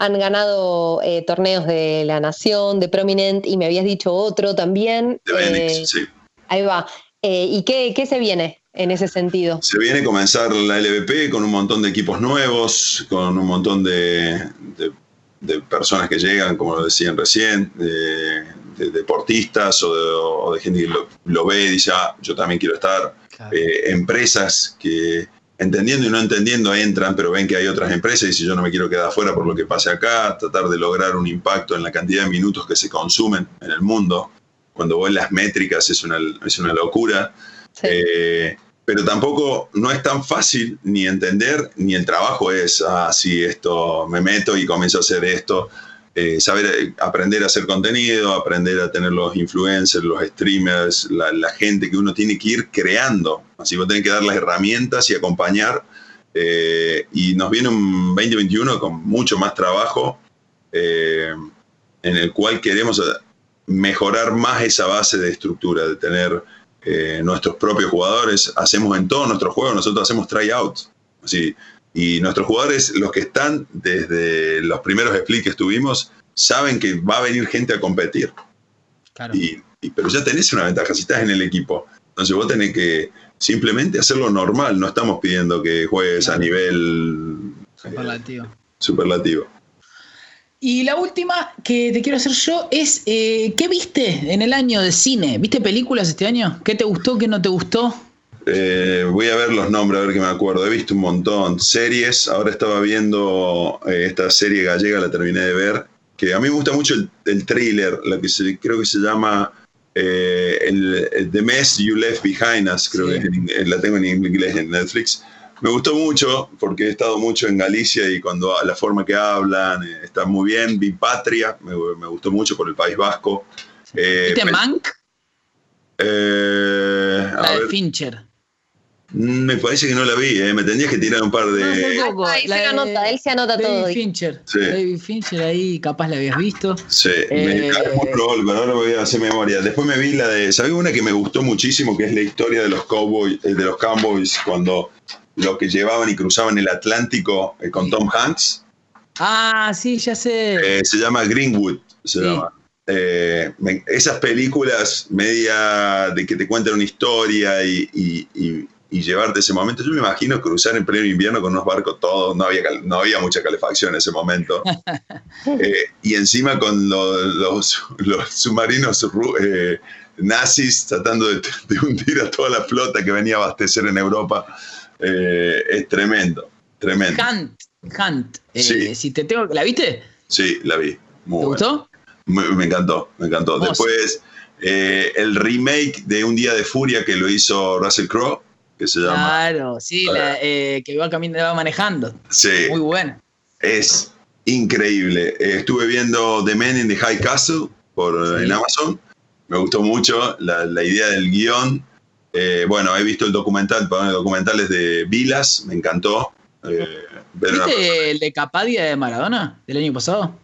han ganado eh, torneos de La Nación, de Prominent, y me habías dicho otro también.
De Benix,
eh,
sí.
Ahí va. Eh, ¿Y qué, qué se viene en ese sentido?
Se viene a comenzar la L V P con un montón de equipos nuevos, con un montón de, de, de personas que llegan, como lo decían recién, de, de deportistas o de, o de gente que lo, lo ve y dice, ah, yo también quiero estar. Claro. Eh, empresas que, entendiendo y no entendiendo, entran, pero ven que hay otras empresas y dicen, yo no me quiero quedar afuera por lo que pase acá, tratar de lograr un impacto en la cantidad de minutos que se consumen en el mundo. Cuando ves las métricas es una, es una locura. Sí. Eh, pero tampoco no es tan fácil ni entender, ni el trabajo es, ah, sí, esto me meto y comienzo a hacer esto. Eh, saber aprender a hacer contenido, aprender a tener los influencers, los streamers, la, la gente que uno tiene que ir creando. Así vos tenés que dar las herramientas y acompañar. Eh, y nos viene un veinte veintiuno con mucho más trabajo, eh, en el cual queremos mejorar más esa base de estructura, de tener eh, nuestros propios jugadores. Hacemos en todos nuestros juegos, nosotros hacemos tryouts. Así, y nuestros jugadores, los que están desde los primeros splits que estuvimos, saben que va a venir gente a competir. Claro. Y, y, pero ya tenés una ventaja si estás en el equipo. Entonces vos tenés que simplemente hacerlo normal. No estamos pidiendo que juegues claro. a nivel
superlativo.
Eh, superlativo.
Y la última que te quiero hacer yo es, eh, ¿qué viste en el año de cine? ¿Viste películas este año? ¿Qué te gustó, qué no te gustó?
Eh, voy a ver los nombres, a ver qué me acuerdo. He visto un montón. Series, ahora estaba viendo eh, esta serie gallega, la terminé de ver, que a mí me gusta mucho el, el thriller, la que se, creo que se llama eh, el, el The Mess You Left Behind Us, creo sí. que es, la tengo en inglés en Netflix. Me gustó mucho porque he estado mucho en Galicia y cuando la forma que hablan eh, está muy bien. Vi Patria, me, me gustó mucho por el País Vasco.
Eh, ¿Viste Mank?
Eh,
la de ver. Fincher.
Me parece que no la vi, ¿eh? Me tendrías que tirar un par de...
No, no, no, ahí se anota, él se anota
David
todo.
Fincher.
Sí.
David Fincher, ahí capaz la habías visto.
Sí, eh, me cae muy probable, pero ahora voy a hacer memoria. Después me vi la de... ¿Sabés una que me gustó muchísimo? Que es la historia de los cowboys, de los cowboys, cuando los que llevaban y cruzaban el Atlántico eh, con Tom Hanks.
Ah, sí, ya sé.
Eh, se llama Greenwood, se sí. llama. Eh, me, esas películas media de que te cuentan una historia y... y, y y llevarte ese momento. Yo me imagino cruzar en pleno invierno con unos barcos todos, no había, no había mucha calefacción en ese momento. eh, y encima con lo, los, los submarinos eh, nazis tratando de, de hundir a toda la flota que venía a abastecer en Europa. Eh, es tremendo, tremendo.
Hunt, Hunt. Eh,
sí.
Si te tengo, ¿la viste?
Sí, la vi. Muy
¿Te
bueno.
gustó?
Me, me encantó, me encantó. Vamos. Después, eh, el remake de Un Día de Furia que lo hizo Russell Crowe, que se llama...
Claro, sí, la, eh, que va caminando, va manejando.
Sí.
Muy bueno.
Es increíble. Eh, estuve viendo The Man in the High Castle por, sí. en Amazon. Me gustó mucho la, la idea del guión. Eh, bueno, he visto el documental, documentales de Vilas, me encantó. Eh,
¿Viste una... el de Capadia de Maradona del año pasado?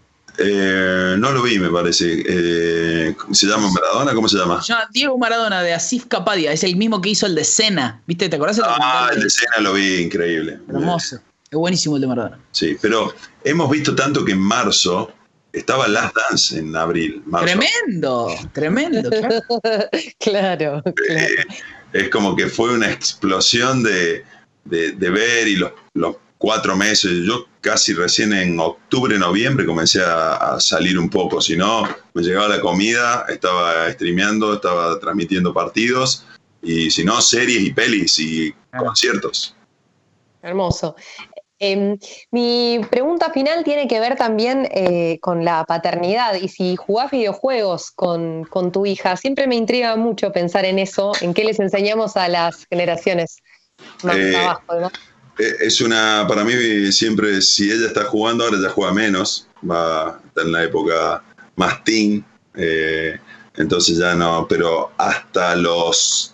Eh, no lo vi, me parece. Eh, ¿Se llama Maradona? ¿Cómo se llama?
Se llama Diego Maradona, de Asif Kapadia. Es el mismo que hizo el de Senna. ¿Viste? ¿Te acordás? El
ah, el de Senna lo vi, increíble.
Hermoso. Es buenísimo el de Maradona.
Sí, pero hemos visto tanto que en marzo estaba Last Dance en abril. Marzo.
Tremendo, tremendo. Claro,
claro. claro.
Eh, es como que fue una explosión de, de, de ver y los, los cuatro meses. Yo casi recién en octubre, noviembre comencé a, a salir un poco. Si no, me llegaba la comida, estaba streameando, estaba transmitiendo partidos. Y si no, series y pelis y ah. conciertos.
Hermoso. Eh, mi pregunta final tiene que ver también eh, con la paternidad. Y si jugás videojuegos con, con tu hija, siempre me intriga mucho pensar en eso, en qué les enseñamos a las generaciones más eh, abajo, ¿no?
Es una, para mí siempre, si ella está jugando, ahora ya juega menos, va está en la época más teen, eh, entonces ya no, pero hasta los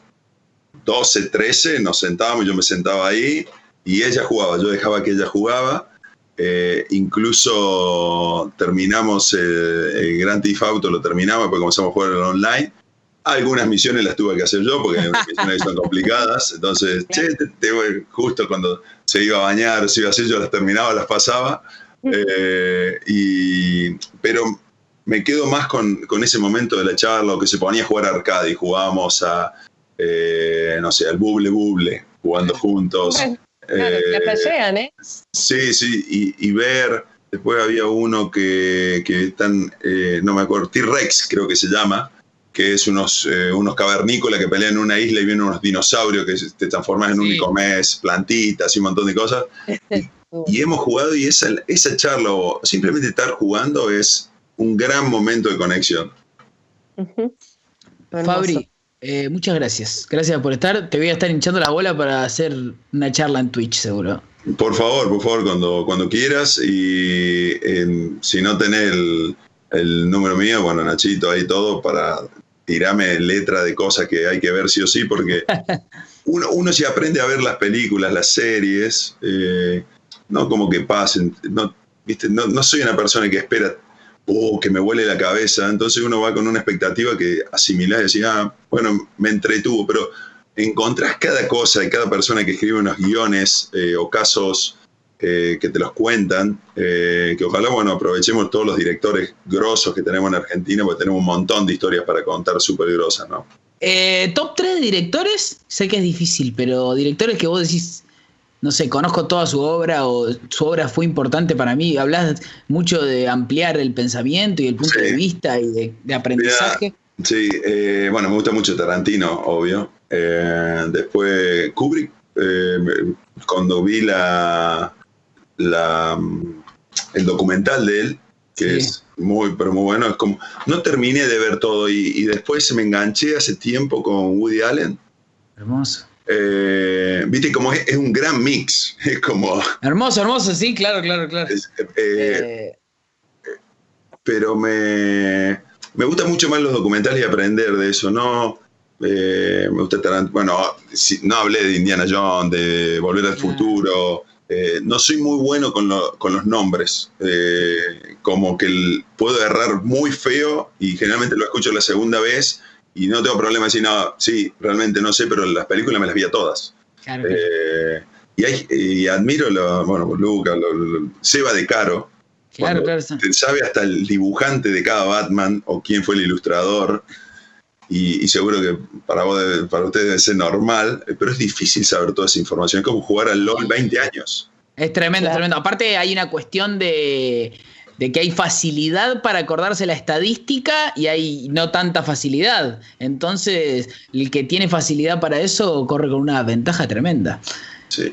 doce, trece nos sentábamos, yo me sentaba ahí y ella jugaba, yo dejaba que ella jugaba, eh, incluso terminamos el, el Grand Theft Auto, lo terminamos, después comenzamos a jugar en online. Algunas misiones las tuve que hacer yo porque las misiones son complicadas. Entonces, che, te, te, justo cuando se iba a bañar, se iba a hacer, yo las terminaba, las pasaba. eh, y, pero me quedo más con, con ese momento de la charla, o que se ponía a jugar arcade y jugábamos a, eh, no sé, al buble buble, jugando juntos.
Bueno, claro,
eh,
que llegan, ¿eh?
Sí, sí, y, y ver, después había uno que, que están, eh, no me acuerdo, T-Rex creo que se llama, que es unos, eh, unos cavernícolas que pelean en una isla y vienen unos dinosaurios que te transforman en sí. un y comés plantitas y un montón de cosas. Y, y hemos jugado, y esa, esa charla, o simplemente estar jugando, es un gran momento de conexión.
Uh-huh. Fabri, eh, muchas gracias. Gracias por estar. Te voy a estar hinchando la bola para hacer una charla en Twitch, seguro.
Por favor, por favor, cuando, cuando quieras. Y eh, si no tenés el, el número mío, bueno, Nachito, ahí todo, para tirarme letra de cosas que hay que ver sí o sí, porque uno, uno si aprende a ver las películas, las series, eh, no como que pasen, no, ¿viste? No, no soy una persona que espera oh, que me vuele la cabeza, entonces uno va con una expectativa que asimilás y decís, ah, bueno, me entretuvo, pero encontrás cada cosa y cada persona que escribe unos guiones eh, o casos eh, que te los cuentan, eh, que ojalá, bueno, aprovechemos todos los directores grosos que tenemos en Argentina, porque tenemos un montón de historias para contar súper grosas, ¿no?
Eh, top tres de directores, sé que es difícil, pero directores que vos decís, no sé, conozco toda su obra o su obra fue importante para mí. Hablas mucho de ampliar el pensamiento y el punto sí. de vista y de, de aprendizaje.
Mira, sí, eh, bueno, me gusta mucho Tarantino, obvio. Eh, después Kubrick, eh, cuando vi la, la el documental de él, que sí. es muy, pero muy bueno, es como, no terminé de ver todo y, y después me enganché hace tiempo con Woody Allen.
Hermoso.
Eh, viste, como es, es un gran mix, es como
hermoso, hermoso, sí, claro, claro, claro. Es, eh,
eh. Pero me, me gustan mucho más los documentales y aprender de eso, ¿no? Eh, me gusta Tarantino, bueno, si, no hablé de Indiana Jones, de Volver al Futuro. Eh, no soy muy bueno con, lo, con los nombres, eh, como que el, puedo errar muy feo y generalmente lo escucho la segunda vez. Y no tengo problema de decir, no, sí, realmente no sé, pero las películas me las vi a todas. Claro. Eh, y, hay, y admiro, lo, bueno, Luca, lo, lo, Seba de Caro. Claro, claro. Sabe hasta el dibujante de cada Batman o quién fue el ilustrador. Y, y seguro que para vos, para ustedes debe ser normal, pero es difícil saber toda esa información. Es como jugar al LOL veinte años.
Es tremendo, claro. es tremendo. Aparte hay una cuestión de... de que hay facilidad para acordarse la estadística y hay no tanta facilidad. Entonces, el que tiene facilidad para eso corre con una ventaja tremenda.
Sí.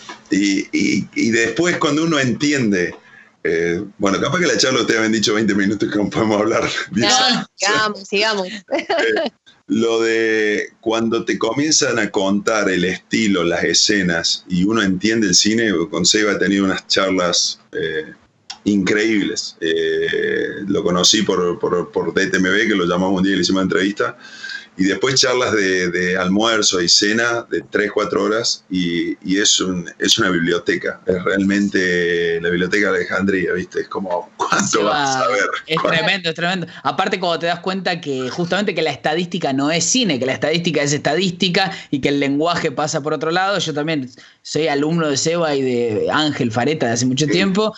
Y, y, y después cuando uno entiende, eh, bueno, capaz que la charla ustedes habían dicho veinte minutos que no podemos hablar.
No, sigamos, sigamos.
Eh, lo de cuando te comienzan a contar el estilo, las escenas, y uno entiende el cine, con Seba he tenido unas charlas... Eh, increíbles. Eh, lo conocí por, por, por D T M B, que lo llamamos un día y le hicimos una entrevista, y después charlas de, de almuerzo y cena de tres, cuatro horas, y, y es, un, es una biblioteca. Es realmente la biblioteca de Alejandría, ¿viste? Es como, ¿cuánto vas a ver?
Es
¿Cuánto?
tremendo, es tremendo. Aparte, cuando te das cuenta que justamente que la estadística no es cine, que la estadística es estadística y que el lenguaje pasa por otro lado. Yo también soy alumno de Seba y de Ángel Fareta de hace mucho sí. tiempo,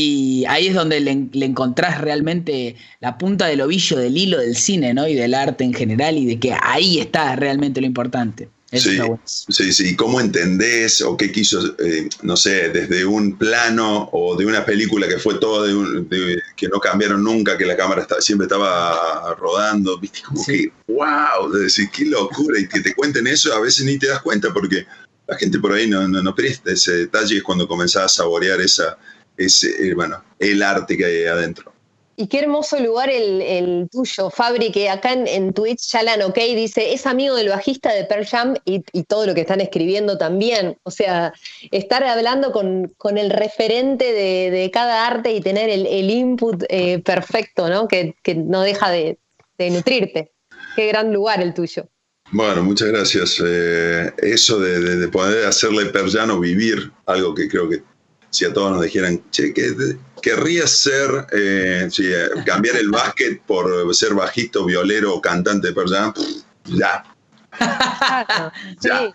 y ahí es donde le, le encontrás realmente la punta del ovillo del hilo del cine, ¿no? Y del arte en general, y de que ahí está realmente lo importante. Eso
sí,
está bueno.
sí, sí. ¿Cómo entendés o qué quiso, eh, no sé, desde un plano o de una película que fue todo de, un, de que no cambiaron nunca, que la cámara está, siempre estaba rodando, viste, como sí. que, wow, de decir, qué locura, y que te cuenten eso, a veces ni te das cuenta porque la gente por ahí no, no, no presta ese detalle, es cuando comenzás a saborear esa, ese, eh, bueno, el arte que hay adentro.
Y qué hermoso lugar el, el tuyo, Fabri, que acá en, en Twitch, Chalan OK dice, es amigo del bajista de Pearl Jam y, y todo lo que están escribiendo también. O sea, estar hablando con, con el referente de, de cada arte y tener el, el input eh, perfecto, ¿no? Que, que no deja de, de nutrirte. Qué gran lugar el tuyo.
Bueno, muchas gracias. Eh, eso de, de, de poder hacerle Pearl Jam o vivir algo que creo que si a todos nos dijeran, che, que querrías ser, eh, sí, cambiar el básquet por ser bajista, violero o cantante de Pearl Jam, ya.
Claro,
ya.
Sí.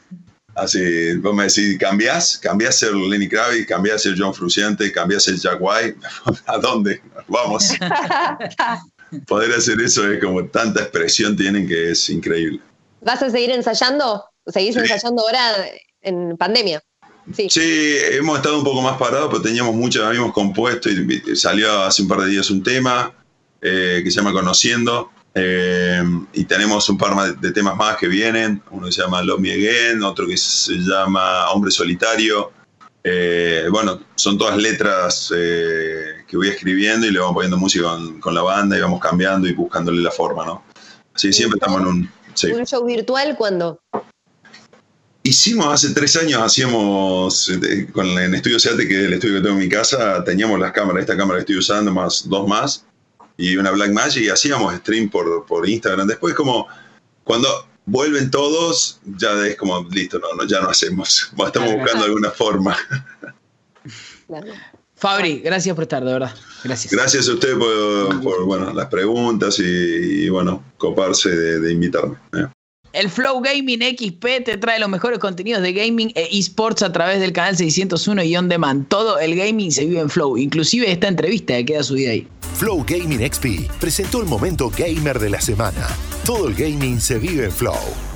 Así, vos me decís, ¿cambiás? ¿Cambiás a ser Lenny Kravitz? ¿Cambiás a ser John Frusciante? ¿Cambiás a ser Jack White? ¿A dónde? Vamos. Poder hacer eso es como tanta expresión tienen que es increíble.
¿Vas a seguir ensayando? ¿Seguís sí. ensayando ahora en pandemia? Sí.
Sí, hemos estado un poco más parados, pero teníamos mucho, habíamos compuesto y salió hace un par de días un tema eh, que se llama Conociendo. Eh, y tenemos un par de temas más que vienen. Uno se llama Love Me Again, otro que se llama Hombre Solitario. Eh, bueno, son todas letras eh, que voy escribiendo y le vamos poniendo música con, con la banda y vamos cambiando y buscándole la forma, ¿no? Así siempre estamos en un... Sí.
¿Un show virtual cuándo?
Hicimos hace tres años, hacíamos con, en Estudio Seate, que es el estudio que tengo en mi casa, teníamos las cámaras, esta cámara que estoy usando, más dos más, y una Blackmagic, y hacíamos stream por, por Instagram. Después, como cuando vuelven todos, ya es como, listo, no, no ya no hacemos. Estamos buscando alguna forma.
Fabri, gracias por estar, de verdad. Gracias.
Gracias a usted por, por bueno, las preguntas y, y bueno, coparse de, de invitarme. ¿eh?
El Flow Gaming X P te trae los mejores contenidos de gaming e eSports a través del canal seiscientos uno y On Demand. Todo el gaming se vive en Flow, inclusive esta entrevista que queda subida ahí.
Flow Gaming X P presentó el momento gamer de la semana. Todo el gaming se vive en Flow.